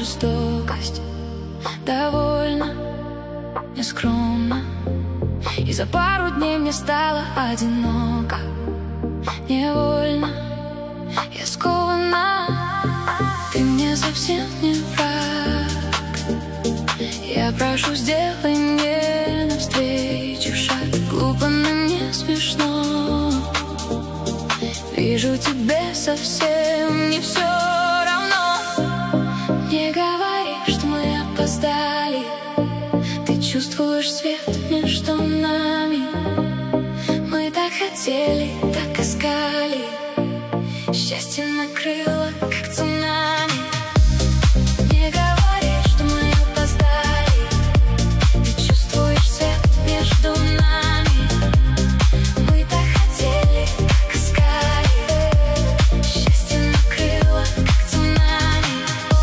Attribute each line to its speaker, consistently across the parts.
Speaker 1: жестокость довольно нескромно, и за пару дней мне стало одиноко. Невольно я скована, ты мне совсем не враг. Я прошу, сделай мне навстречу шаг. Глупо, но мне смешно. Вижу, тебе совсем не все равно. Не говори, что мы опоздали. Ты чувствуешь свет между нами. Мы так хотели, так искали. Счастье накрыло, как цунами. Не говори, что мы опоздали. Ты чувствуешь свет между нами. Мы так хотели, так искали. Счастье накрыло, как цунами.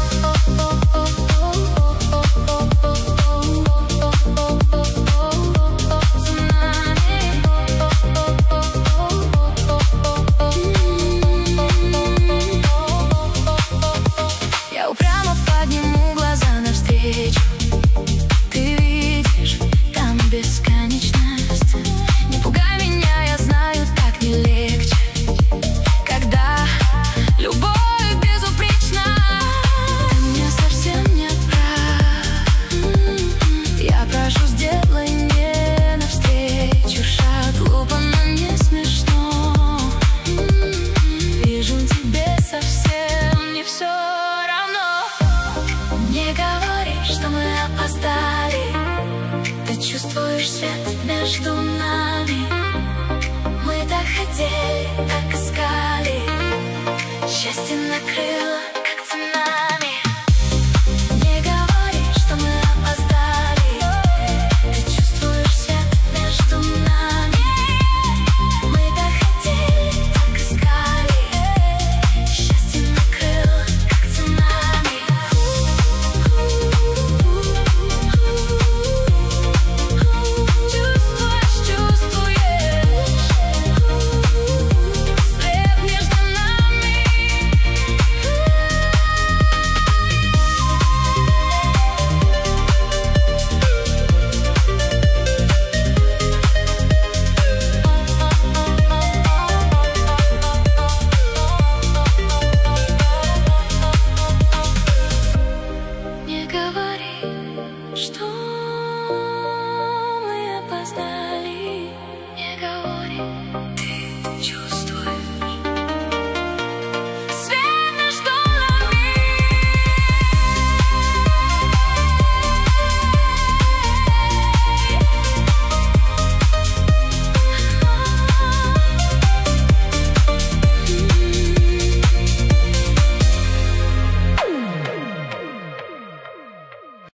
Speaker 1: Я упрямо подниму глаза навстречу. Ты видишь, там бесконечность. Не пугай меня, я знаю, так не легче, когда любовь безупречна. Ты мне совсем не прав. Я прошу, сделай мне навстречу шаг. Глупо, но не смешно. Вижу, тебе совсем не все равно. Не говори, что мы опоздали. Ты чувствуешь свет между нами. Мы так хотели, так искали. Счастье накрыло.